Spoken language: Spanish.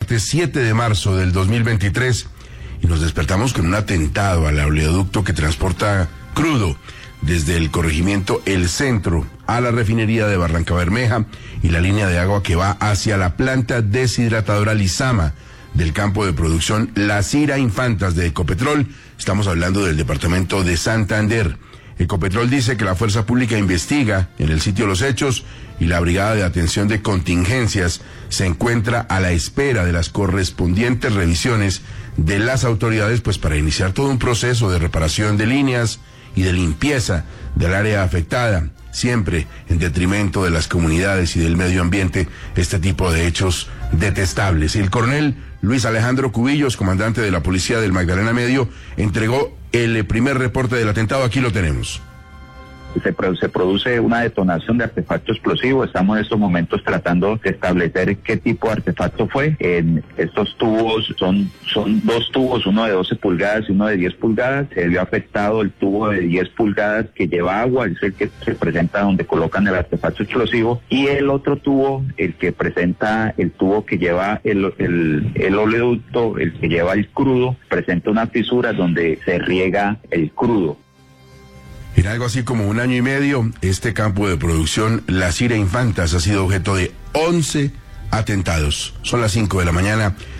martes 7 de marzo del 2023 y nos despertamos con un atentado al oleoducto que transporta crudo desde el corregimiento El Centro a la refinería de Barrancabermeja y la línea de agua que va hacia la planta deshidratadora Lizama del campo de producción La Cira Infantas de Ecopetrol. Estamos hablando del departamento de Santander. Ecopetrol dice que la fuerza pública investiga en el sitio de los hechos y la Brigada de Atención de Contingencias se encuentra a la espera de las correspondientes revisiones de las autoridades, pues para iniciar todo un proceso de reparación de líneas y de limpieza del área afectada, siempre en detrimento de las comunidades y del medio ambiente, este tipo de hechos detestables. El coronel Luis Alejandro Cubillos, comandante de la Policía del Magdalena Medio, entregó el primer reporte del atentado. Aquí lo tenemos. Se produce una detonación de artefacto explosivo. Estamos en estos momentos tratando de establecer qué tipo de artefacto fue. Estos tubos son dos tubos, uno de 12 pulgadas y uno de 10 pulgadas. Se vio afectado el tubo de 10 pulgadas que lleva agua, es el que se presenta donde colocan el artefacto explosivo, y el otro tubo, el que presenta el tubo que lleva el oleoducto, el que lleva el crudo, presenta una fisura donde se riega el crudo. En algo así como un año y medio, este campo de producción, La Cira Infantas, ha sido objeto de 11 atentados. Son las 5 de la mañana.